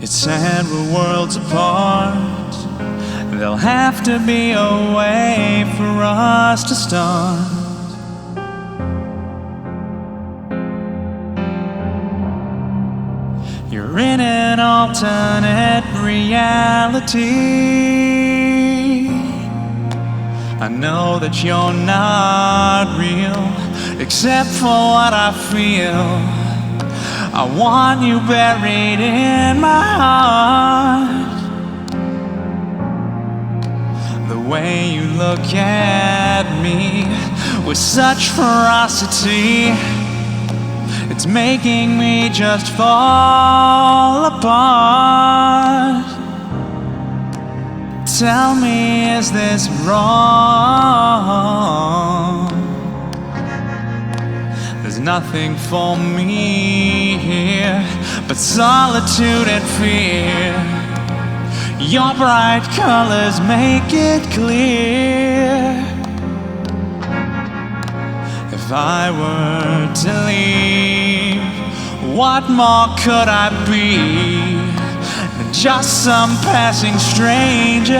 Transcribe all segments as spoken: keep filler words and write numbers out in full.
It's sad we're worlds apart. There'll have to be a way for us to start. You're in an alternate reality. I know that you're not real, except for what I feel. I want you buried in my heart. The way you look at me with such ferocity, it's making me just fall apart. Tell me, is this wrong? There's nothing for me here but solitude and fear. Your bright colors make it clear. If I were to leave, what more could I be than just some passing stranger?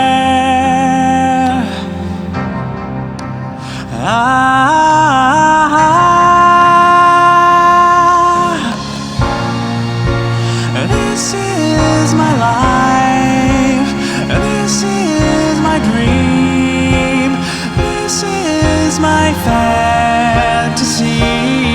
Ah, this is my life. This is my dream. This is my fantasy.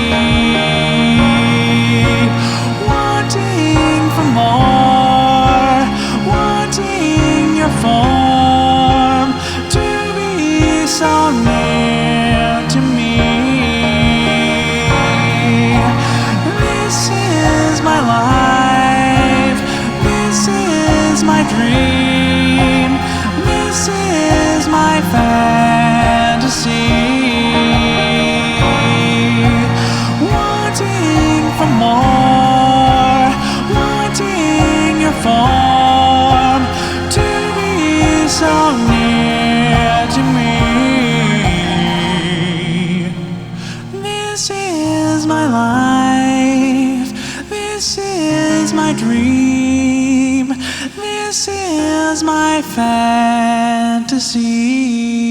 Wanting for more, wanting your form to be so near to me. This is my life. This is my dream. This is my fantasy. Wanting for more, wanting your form to be so near to me. This is my life. This is my dream. This is my fantasy.